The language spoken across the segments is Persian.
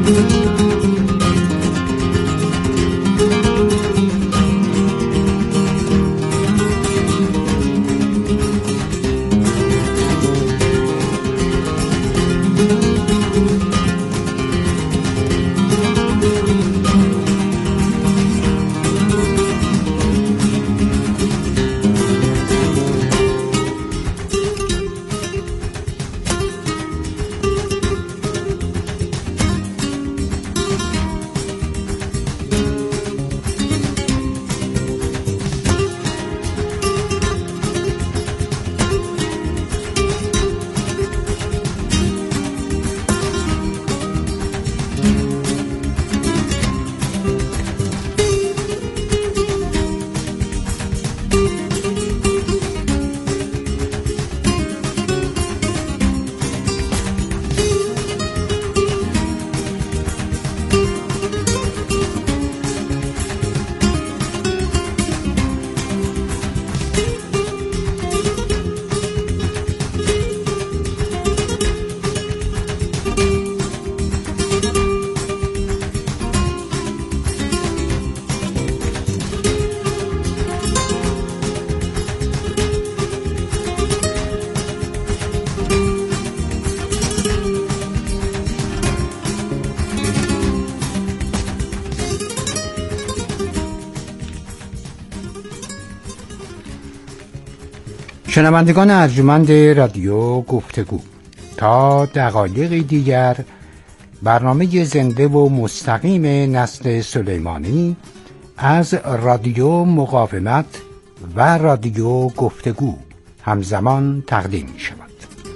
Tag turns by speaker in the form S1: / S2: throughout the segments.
S1: شنوندگان ارجمند رادیو گفتگو، تا دقایقی دیگر برنامه زنده و مستقیم نسل سلیمانی از رادیو مقاومت و رادیو گفتگو همزمان تقدیم می شود.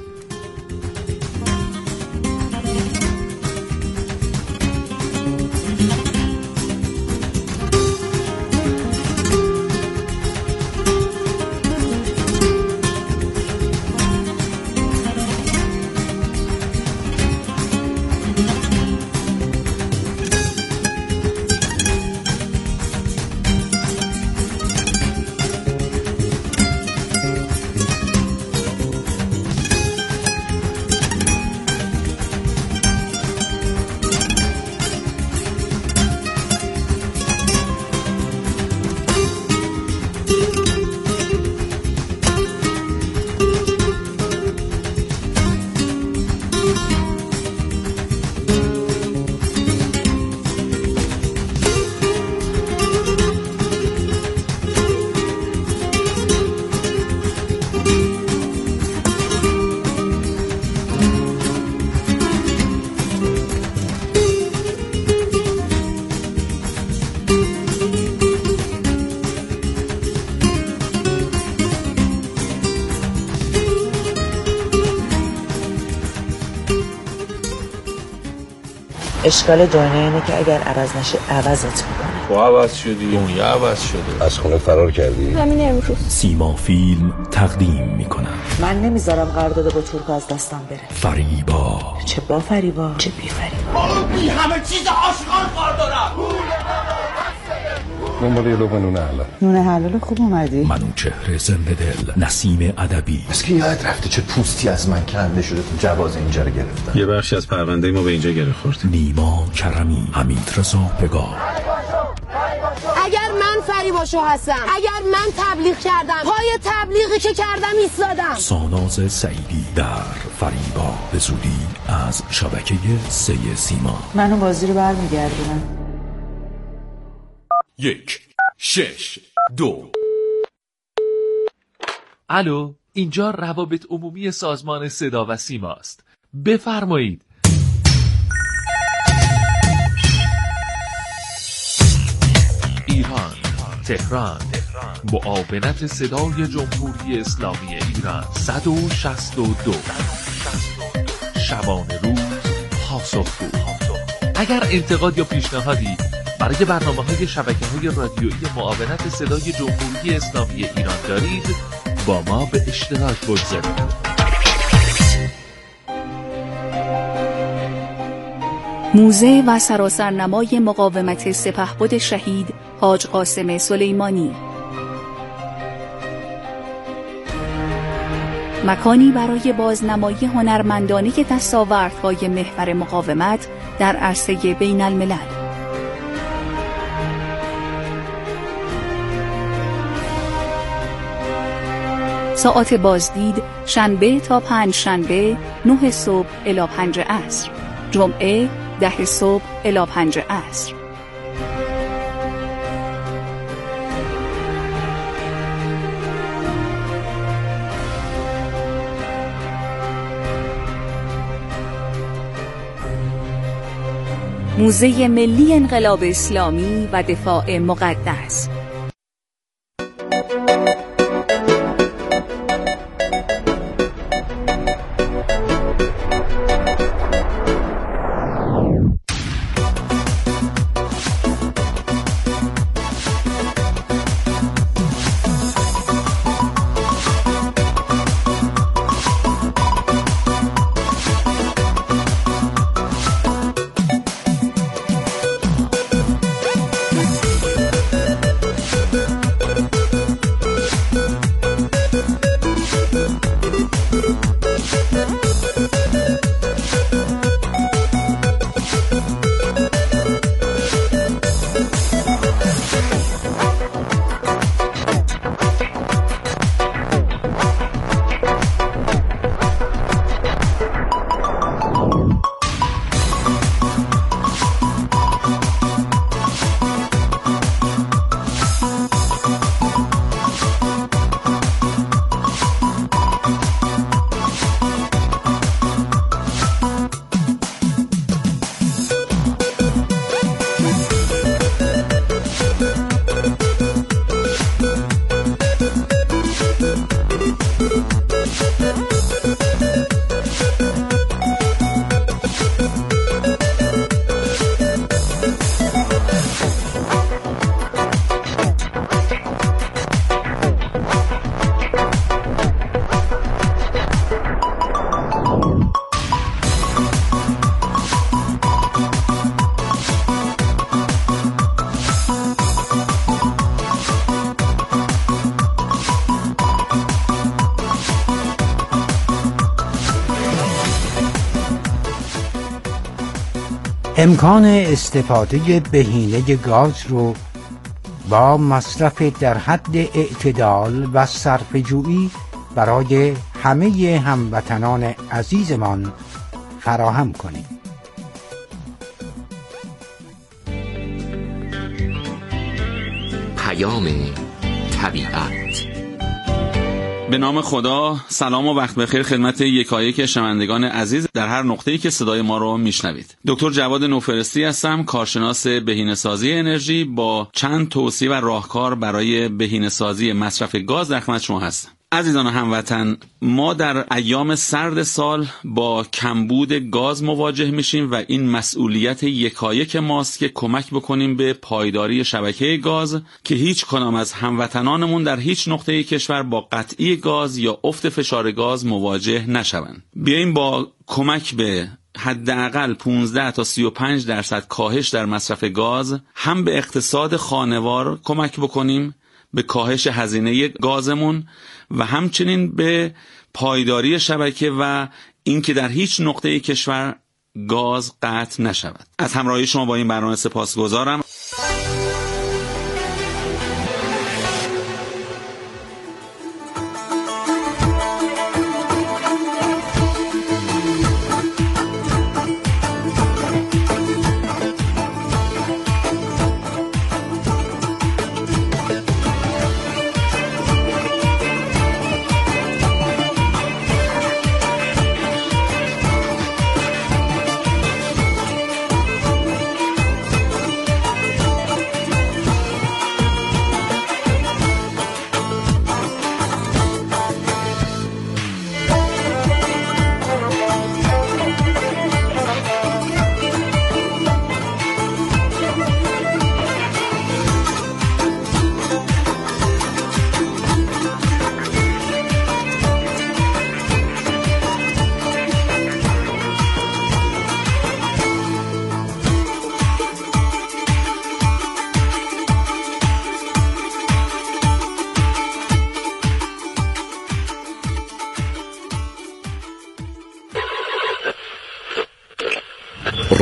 S2: اشکال دنیا اینه که اگر عوض نشه عوضت میکنه.
S3: تو عوض شدی، دنیا عوض شده.
S4: از خونه فرار کردی؟
S2: همین امروز
S5: سیما فیلم تقدیم میکنم.
S2: من نمیذارم قرارداد با ترک از دستم بره.
S5: فریبا.
S2: چه با فریبا چه بی فریبا.
S3: بی همه چیز آشغال کار دارم.
S4: دنبال یه لقمه نون حلال.
S2: نون حلال خوب اومدی.
S5: منوچهر زنده دل، نسیم ادبی.
S4: بس که یاد رفته چه پوستی از من کنده شده تو جواز اینجا رو گرفتن.
S3: یه بخشی از پرونده ما به اینجا گره خورد.
S5: نیما کرمی، حمید رضا پگاه.
S6: اگر من فریباشو هستم، اگر من تبلیغ کردم، پای تبلیغی که کردم ایستادم.
S5: ساناز سعیدی در فریبا، به زودی از شبکه 3 سیما.
S2: منو بازی رو برمیگردونم.
S5: 1 6 2. الو، اینجا روابط عمومی سازمان صدا و سیما است. بفرمایید. ایران، تهران، معاونت صدای جمهوری اسلامی ایران 162. شبانه روز پاسخگو. اگر انتقاد یا پیشنهادی برای برنامه‌های شبکه‌های رادیویی معاونت صدای جمهوری اسلامی ایران دارید، با ما به اشتراک بگذارید.
S7: موزه و سراسرنمای مقاومت سپهبد شهید حاج قاسم سلیمانی، مکانی برای بازنمایی هنرمندانه دستاوردهای محور مقاومت در عرصه بین الملل. ساعات بازدید شنبه تا پنجشنبه 9 صبح الی 5 عصر، جمعه 10 صبح الی 5 عصر. موزه ملی انقلاب اسلامی و دفاع مقدس.
S1: امکان استفاده بهینه گاز رو با مصرف در حد اعتدال و صرفه‌جویی برای همه هموطنان عزیزمان فراهم کنیم.
S8: پیام طبیعت.
S3: به نام خدا، سلام و وقت بخیر خدمت یکایک شنوندگان عزیز در هر نقطه‌ای که صدای ما رو میشنوید. دکتر جواد نوفرستی هستم، کارشناس بهینه‌سازی انرژی با چند توصیه و راهکار برای بهینه‌سازی مصرف گاز در خدمت شما هستم. عزیزان هموطن، ما در ایام سرد سال با کمبود گاز مواجه میشیم و این مسئولیت یکایک ماست که کمک بکنیم به پایداری شبکه گاز که هیچ کدام از هموطنانمون در هیچ نقطه کشور با قطعی گاز یا افت فشار گاز مواجه نشوند. بیاییم با کمک به حداقل 15 تا 35% کاهش در مصرف گاز هم به اقتصاد خانوار کمک بکنیم، به کاهش هزینه گازمون و همچنین به پایداری شبکه و اینکه در هیچ نقطه کشور گاز قطع نشود. از همراهی شما با این برنامه سپاسگزارم.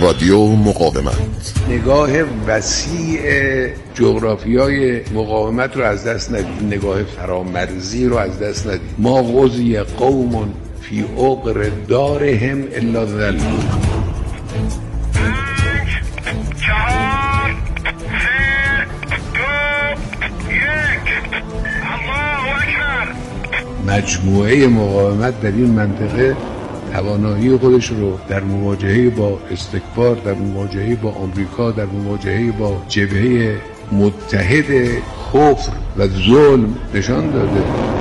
S9: رادیو مقاومت.
S10: نگاه وسیع جغرافیای مقاومت رو از دست ندید، نگاه فرامرزی رو از دست ندید. ما غزی قوم فی عقر دارهم الا ذلون. مجموعه مقاومت در این منطقه توانایی خودش رو در مواجهه با استکبار، در مواجهه با آمریکا، در مواجهه با جبهه متحد کفر و ظلم نشان داده.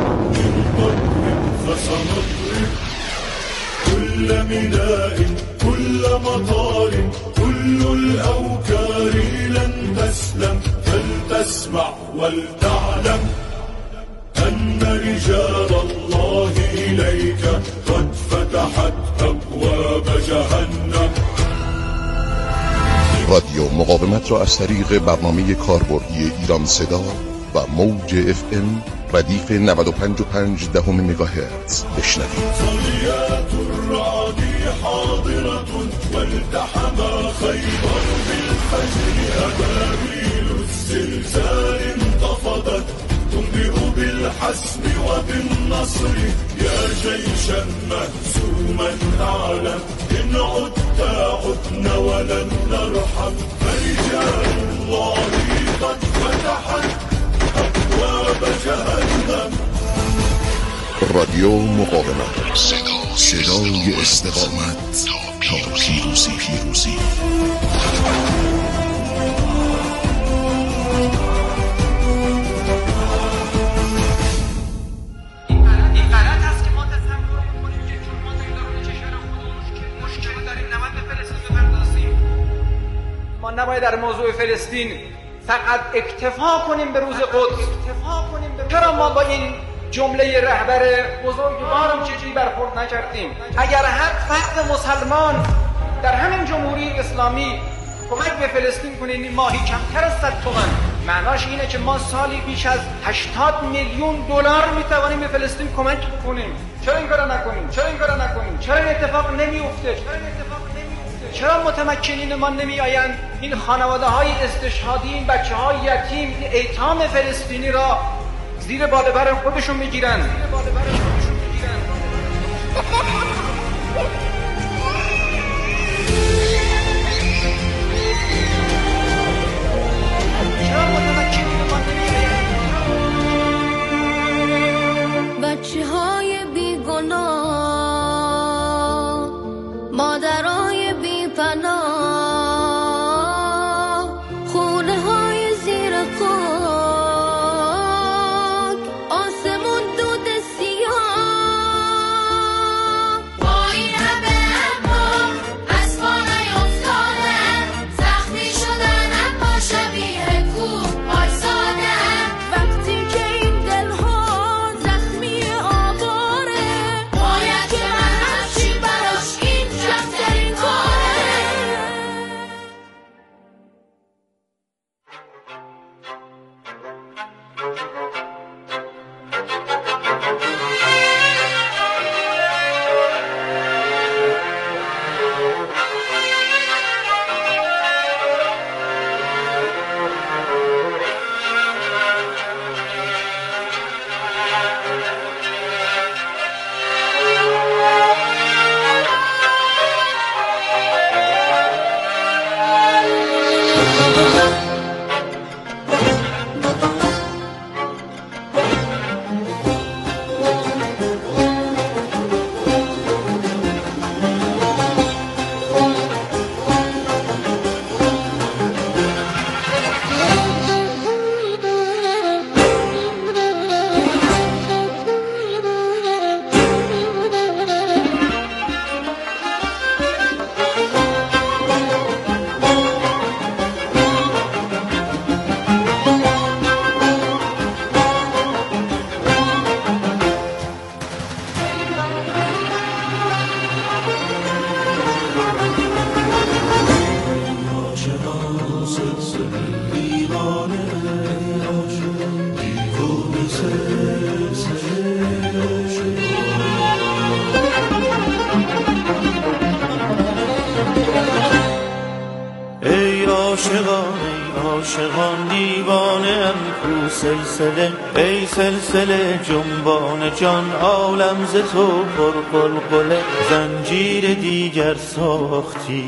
S11: كل ميناء كل مطار كل الأوكار لن تسلم فلتسمع ولتعلم أن رجال الله إليك قد فتحت أبواب جهنم.
S9: رادیو مقاومت را از طریق برنامه کاربردی ایران صدا و موج FM ردیف 95.5 مگاهرتز بشنوید.
S11: صليات الرعد حاضرة والتحم خيبر بالفجر أبابيل الزلزال انتفضت تنبئ بالحسم وبالنصر يا جيشا مهزوما أعلم إن عدت عدنا ولن نرحم فرجال الله قد فتحت أبواب جهنم.
S9: رادیو مقاومت، صدای استقامت تا پیروزی.
S12: ما نباید در موضوع فلسطین فقط اکتفا کنیم به روز قدس. چرا ما با این جمله رهبر بزرگوارم چجوری برخورد نکردیم؟ اگر هر فرد مسلمان در همین جمهوری اسلامی کمک به فلسطین کنه این ماهی کمتر از 100 تومان، معناش اینه که ما سالی بیش از 80 میلیون دلار میتوانیم به فلسطین کمک کنیم. چرا این کارو نکنیم؟ چرا این اتفاق نمیفته؟ چرا متمکنین ما نمی آیند این خانواده های استشهادی، این بچه های یتیم، این ایتام فلسطینی را زیر بالابر خودشون میگیرن؟ چرا متمکنین ما نمی آیند؟
S13: بچه های بیگناه، مادرای بی‌پناه، خونه های زیر خاک، آسمون دود سیاه. با این همه اما از پا نیفتادن، زخمی شدن اما شبیه کوه آیسادن. وقتی که این دلها زخمی آواره، باید که من همچی براش این کمترین کاره.
S14: عاشقان ای عاشقان دیوانه‌ام کو سلسله ای سلسله جنبان جان عالم ز تو پر قلقله زنجیر دیگر ساختی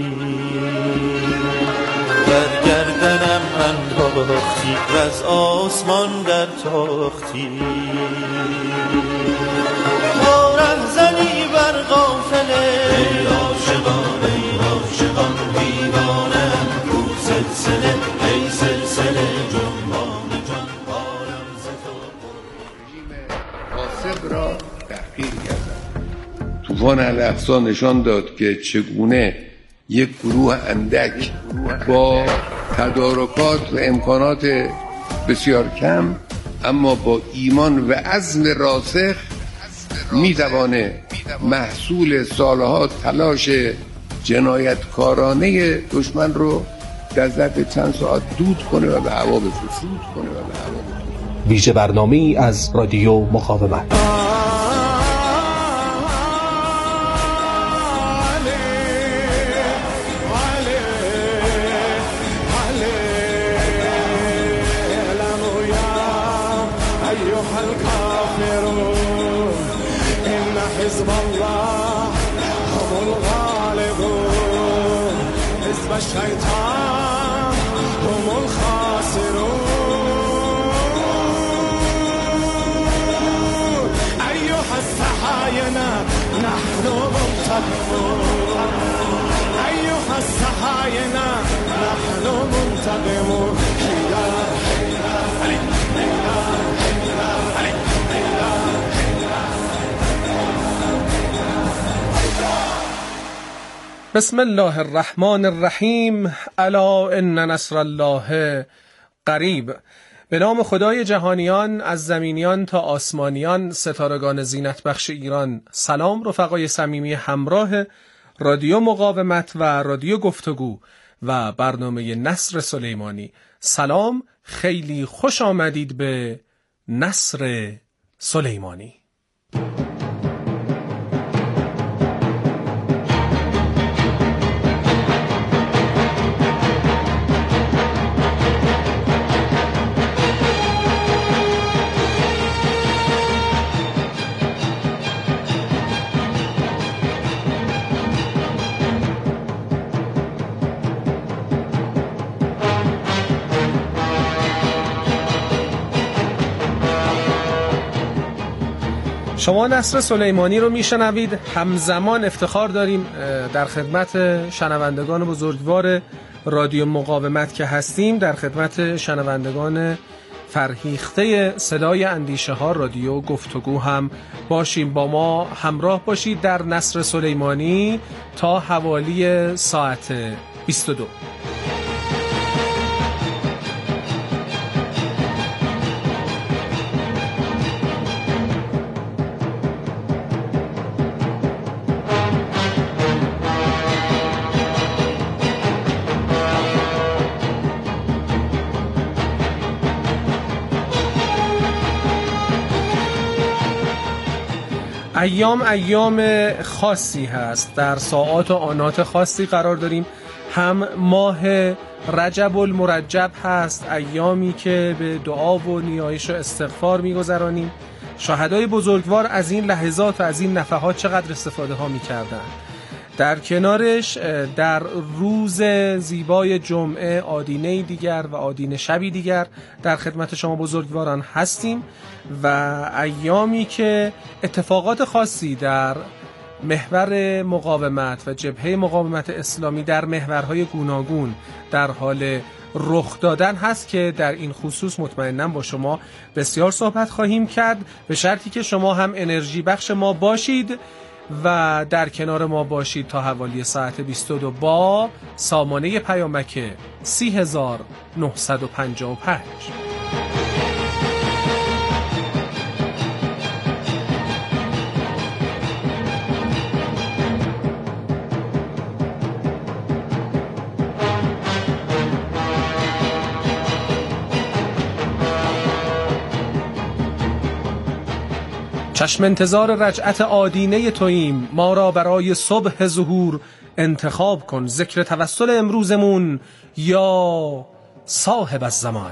S14: برگردنم انداختی و از آسمان در تاختی ما رهزنی بر غافله ای عاشقان ای عاشقان دیوانه‌ام کو سلسله ای سلسله جنبان جان عالم ز تو
S10: قاصد را تحقیر کردند. طوفان الاقصی نشان داد که چگونه یک گروه اندک با تدارکات و امکانات بسیار کم اما با ایمان و عزم راسخ میتوانه محصول سالها تلاش جنایتکارانه دشمن رو در ظرف چند ساعت دود کنه و به هوا بفرسته.
S15: ویژه برنامه‌ای از رادیو مقاومت.
S11: حزب الله هم الغالبون حزب الشیطان هم الخاسرون ایها الصهاینه نحن منتقمون ایها الصهاینه نحن منتقمون
S16: بسم الله الرحمن الرحیم. الا ان نصر الله قریب. به نام خدای جهانیان، از زمینیان تا آسمانیان، ستارگان زینت بخش ایران. سلام رفقای صمیمی همراه رادیو مقاومت و رادیو گفتگو و برنامه نصر سلیمانی. سلام، خیلی خوش آمدید به نصر سلیمانی. شما نصر سلیمانی رو میشنوید. همزمان افتخار داریم در خدمت شنوندگان بزرگوار رادیو مقاومت که هستیم، در خدمت شنوندگان فرهیخته صدای اندیشه ها رادیو گفتگو هم باشیم. با ما همراه باشید در نصر سلیمانی تا حوالی ساعت 22. ایام خاصی هست، در ساعات و آنات خاصی قرار داریم. هم ماه رجب المرجب هست، ایامی که به دعا و نیایش و استغفار می‌گذرانیم. شهدای بزرگوار از این لحظات و از این نفحات چقدر استفاده ها می‌کردن. در کنارش در روز زیبای جمعه آدینه دیگر و آدینه شبی دیگر در خدمت شما بزرگواران هستیم و ایامی که اتفاقات خاصی در محور مقاومت و جبهه مقاومت اسلامی در محورهای گوناگون در حال رخ دادن هست که در این خصوص مطمئناً با شما بسیار صحبت خواهیم کرد، به شرطی که شما هم انرژی بخش ما باشید و در کنار ما باشید تا حوالی ساعت 22 با سامانه پیامک 3955. چشم انتظار رجعت آدینه توییم، ما را برای صبح ظهور انتخاب کن. ذکر توسل امروزمون یا صاحب الزمان.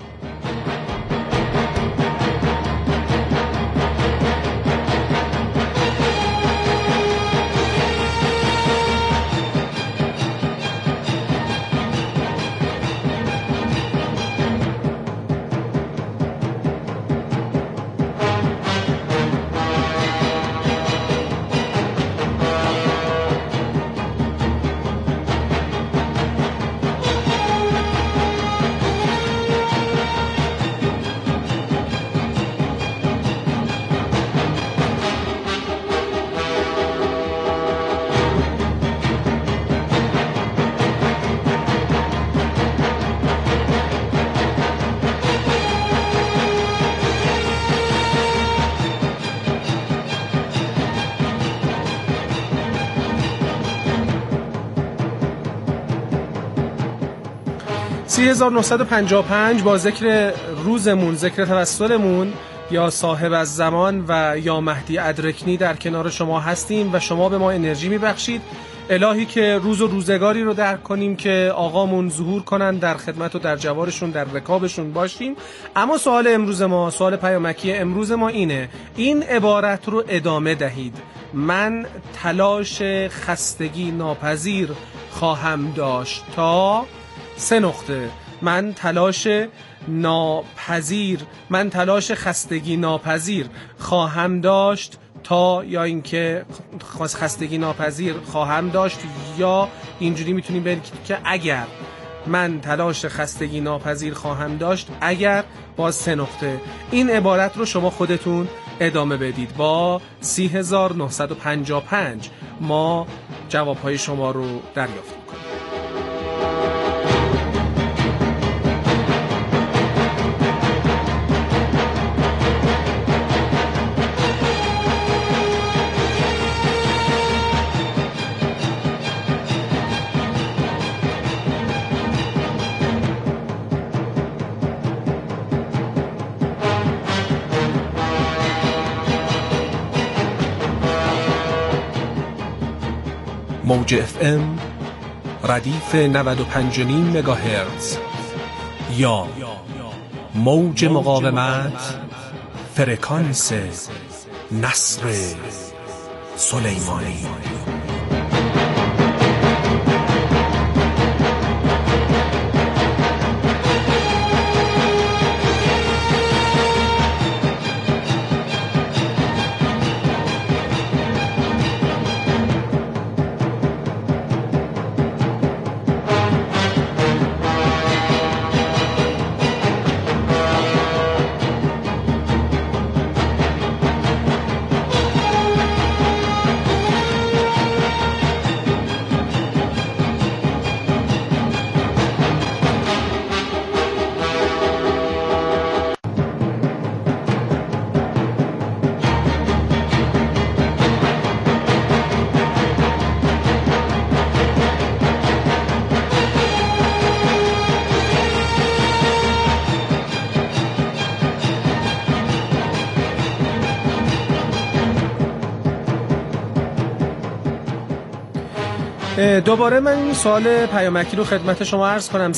S16: (3955) با ذکر روزمون، ذکر توسلمون یا صاحب الزمان و یا مهدی ادرکنی در کنار شما هستیم و شما به ما انرژی میبخشید. الهی که روز و روزگاری رو درک کنیم که آقامون ظهور کنن در خدمت و در جوارشون، در رکابشون باشیم. اما سوال امروز ما، سوال پیامکی امروز ما اینه، این عبارت رو ادامه دهید: من تلاش خستگی ناپذیر خواهم داشت تا 3 نقطه. من تلاش خستگی ناپذیر خواهم داشت تا، یا اینکه خستگی ناپذیر خواهم داشت، یا اینجوری میتونیم بگیم که اگر من تلاش خستگی ناپذیر خواهم داشت اگر، با 3 نقطه. این عبارت رو شما خودتون ادامه بدید. با 3955 ما جوابهای شما رو دریافت می‌کنیم. موج FM ردیف 95.5 مگاهرتز یا موج مقاومت فرکانس نصر سلیمانی. دوباره من این سوال پیامکی رو خدمت شما عرض کنم.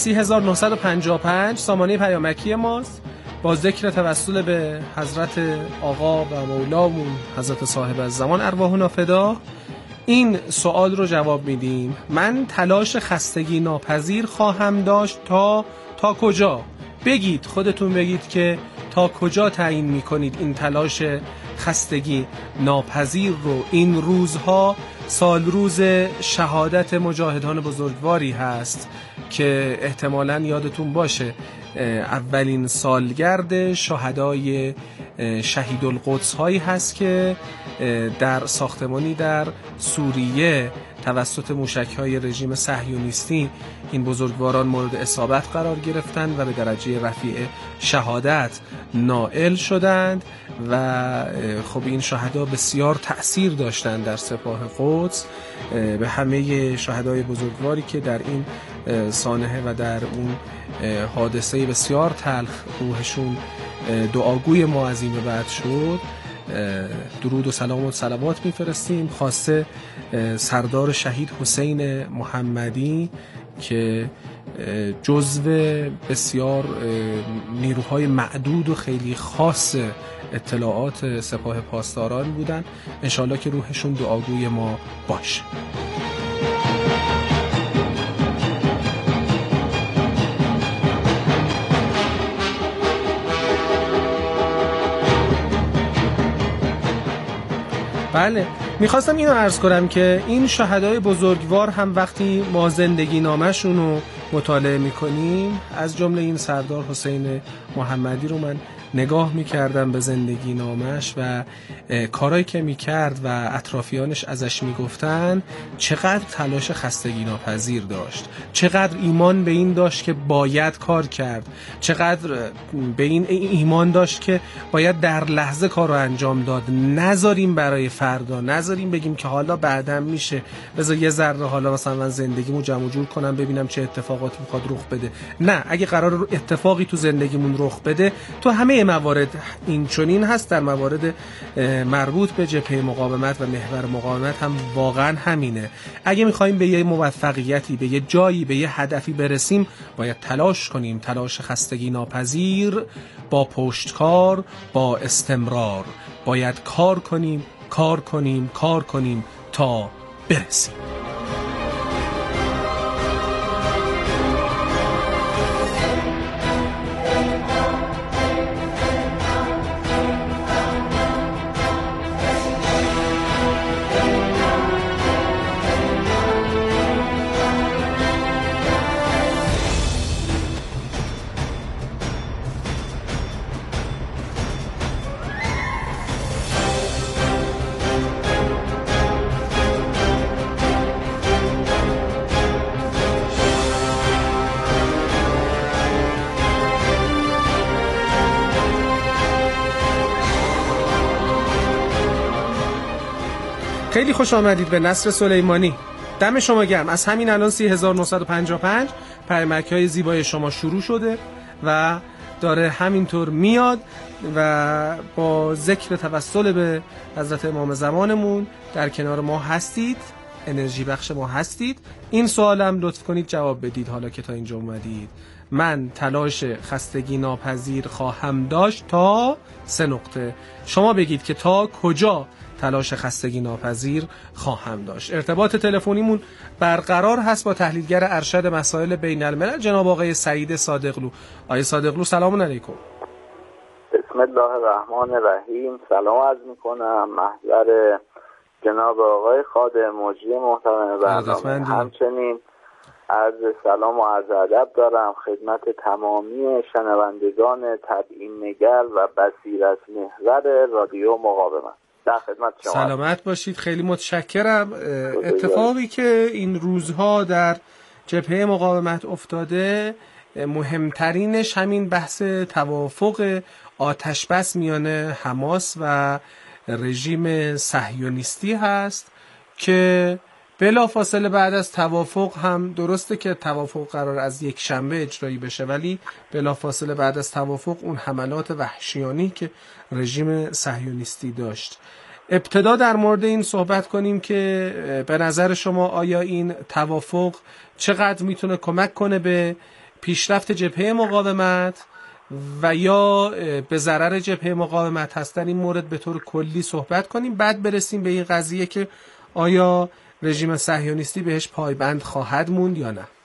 S16: 3955 سامانه پیامکی ماست با ذکر توسل به حضرت آقا و مولامون حضرت صاحب الزمان ارواحنا فدا. این سوال رو جواب میدیم: من تلاش خستگی ناپذیر خواهم داشت تا کجا؟ بگید، خودتون بگید که تا کجا تعیین میکنید این تلاش خستگی ناپذیر رو. این روزها سال روز شهادت مجاهدان بزرگواری هست که احتمالاً یادتون باشه اولین سالگرد شهدای شهید القدس هایی هست که در ساختمانی در سوریه توسط موشک‌های رژیم صهیونیستی این بزرگواران مورد اصابت قرار گرفتند و به درجه رفیع شهادت نائل شدند و خب این شهدا بسیار تأثیر داشتند در سپاه قدس. به همه شهدای بزرگواری که در این سانحه و در اون حادثه بسیار تلخ روحشون دعاگوی ما از این به بعد شد، درود و سلام و صلوات میفرستیم. خاصه سردار شهید حسین محمدی که جزو بسیار نیروهای معدود و خیلی خاص اطلاعات سپاه پاسداران بودن. انشالله که روحشون دعاگوی ما باشه. بله، میخواستم اینو عرض کنم که این شهدای بزرگوار هم وقتی ما زندگی نامشون رو مطالعه میکنیم، از جمله این سردار حسین محمدی رو من نگاه میکردم به زندگی نامش و کارهایی که میکرد و اطرافیانش ازش میگفتن، چقدر تلاش خستگی ناپذیر داشت، چقدر ایمان به این داشت که باید کار کرد، چقدر به این ایمان داشت که باید در لحظه کار رو انجام داد، نذاریم برای فردا، نذاریم بگیم که حالا بعدم میشه، بذار یه ذره حالا مثلا من زندگیمو جمع جور کنم ببینم چه اتفاقاتی میخواد رخ بده. نه، اگه قرار اتفاقی تو زندگیمون رخ بده، تو همه موارد این چنین هست، در موارد مربوط به جبهه مقاومت و محور مقاومت هم واقعا همینه. اگه میخوایم به یه موفقیتی، به یه جایی، به یه هدفی برسیم، باید تلاش کنیم، تلاش خستگی ناپذیر، با پشتکار، با استمرار. باید کار کنیم، کار کنیم، کار کنیم تا برسیم. خیلی خوش آمدید به نصر سلیمانی. دم شما گرم. از همین الان 3955 پیامک‌های زیبای شما شروع شده و داره همینطور میاد و با ذکر توسل به حضرت امام زمانمون در کنار ما هستید، انرژی بخش ما هستید. این سوالم لطف کنید جواب بدید حالا که تا اینجا اومدید. من تلاش خستگی ناپذیر خواهم داشت تا 3 نقطه. شما بگید که تا کجا تلاش خستگی ناپذیر خواهم داشت. ارتباط تلفنیمون برقرار هست با تحلیلگر ارشد مسائل بین الملل جناب آقای سعید صادقلو. آقای صادقلو سلام علیکم.
S17: بسم الله الرحمن الرحیم. سلام عرض میکنم محضر جناب آقای خادم مجری محترم برنامه. همچنین عرض سلام و عرض ادب دارم خدمت تمامی شنوندگان تبیین نگر و بصیرت محور رادیو مقاومت. در خدمت شما.
S16: سلامت باشید، خیلی متشکرم. اتفاقی که این روزها در جبهه مقاومت افتاده، مهمترینش همین بحث توافق آتش بس میان حماس و رژیم صهیونیستی هست که بلافاصله بعد از توافق هم، درسته که توافق قرار از یک شنبه اجرایی بشه، ولی بلافاصله بعد از توافق اون حملات وحشیانی که رژیم صهیونیستی داشت. ابتدا در مورد این صحبت کنیم که به نظر شما آیا این توافق چقدر میتونه کمک کنه به پیشرفت جبهه مقاومت و یا به ضرر جبهه مقاومت هست؟ در این مورد به طور کلی صحبت کنیم، بعد برسیم به این قضیه که آیا رژیم صهیونیستی بهش پایبند خواهد موند یا نه.